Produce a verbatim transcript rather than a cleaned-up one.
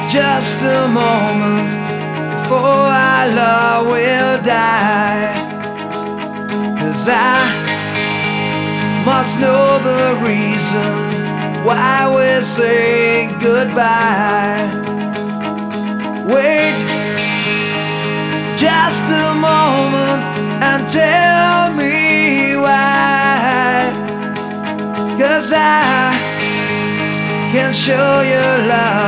just a moment before our love will die. 'Cause I must know the reason why we're saying goodbye. Wait just a moment and tell me why. 'Cause I can show you love